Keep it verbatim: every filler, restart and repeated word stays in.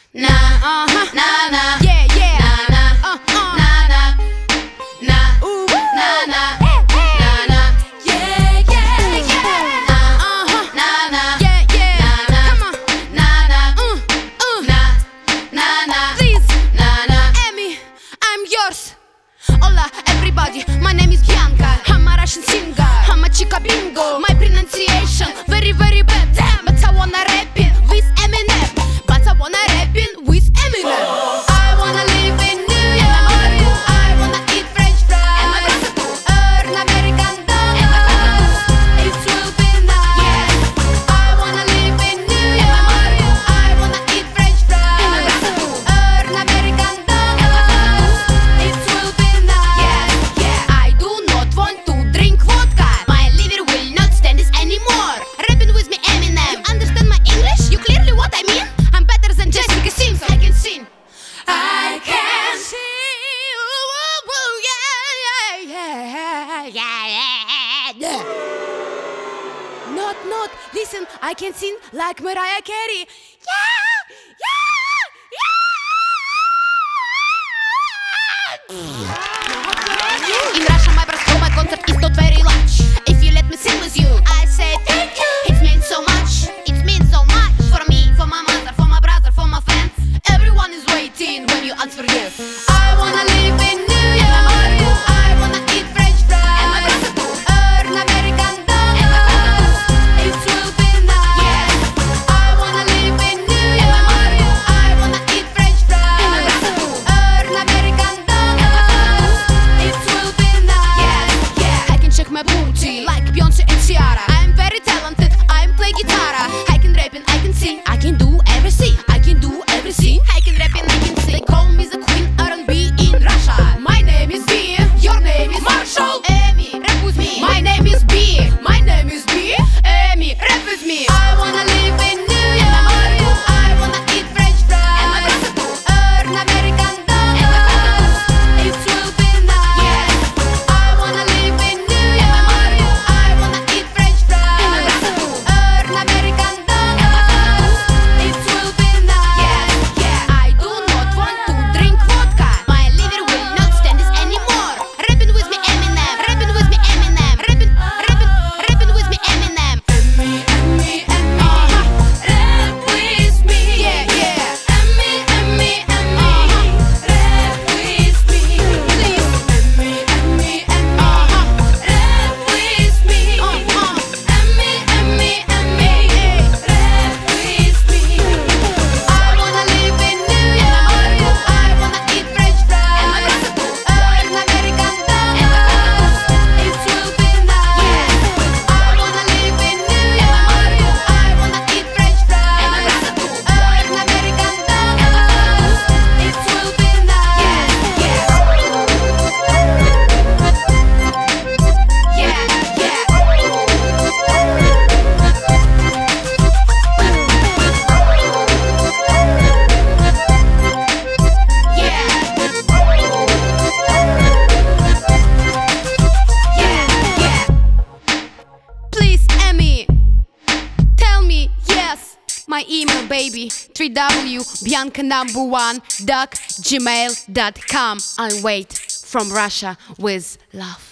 na, uh-huh, na na, yeah, yeah, na na, uh, uh, na na, na, ooh, na na, hey, hey, na na, yeah, yeah, yeah, na, uh-huh, na na, yeah, yeah, na na, come on, na na, uh, uh, na, na na, please, na na, Emi, I'm yours. Hola, everybody, my name is Bianca. I'm a Russian singer, I'm a chica bingo. My pronunciation very, very bad, damn, but I wanna rap it with Eminem. But I wanna rap it with Eminem. I wanna live in New York, I wanna eat French fries, earn American dollars, it will be nice. I wanna live in New York, I wanna eat French fries, earn American dollars, it will be nice. I do not want to drink vodka, my liver will not stand this anymore. Rapping with me Eminem, you understand my English? You clearly what I mean? I'm better than Jessica Simpson. I can sing, I can sing, ooh, ooh, yeah, yeah, yeah, yeah, yeah. Not, not, listen, I can sing like Mariah Carey. Yeah, yeah, yeah. In Russia, my first my concert is not very large. If you let me sing with you, I say thank you. It means so much, it means so much for me, for my mother, for my brother, for my friends. Everyone is waiting when you answer yes. I wanna live in New York, I wanna eat French fries, earn American dollars, it will be nice. I wanna live in New York, I wanna eat French fries, earn American dollars, it will be nice. I can check my booty like Beyonce and Ciara. I'm very talented, I play guitar. I can rap and I can sing, I can do everything, I can do everything. I can rap and I can sing. They call me the queen R and B in Russia. My name is B, your name is Marshall. Emi, rap with me. My name is B, my name is B. Emi, rap with me. I wanna live in New York, I wanna eat French fries, earn American dollars, it will be nice. I wanna live in New York, I wanna eat French fries, earn American dollars, it will be nice. I do not want to drink vodka, my liver will not stand this anymore. Rapping with me Eminem, rapping with me Eminem, rapping, rapping, rapping with me Eminem. Emmy, Emmy, Emmy, uh-huh, rap with me. Yeah, yeah. Emmy, Emmy, Emmy, uh-huh, rap with me. Please. Emmy, Emmy, Emmy, uh-huh, rap with me. Uh-huh. Emmy, Emmy, Emmy, rap with me. I wanna live in New York, I wanna eat French fries, earn American dollars, it will be nice. I wanna live in New York, I wanna eat French fries, earn American dollars, it will be nice. Yeah, yeah. Yeah, yeah. Please, Emmy, tell me yes. My email, baby, three w bianca number one duck gmail dot com. I wait from Russia with love.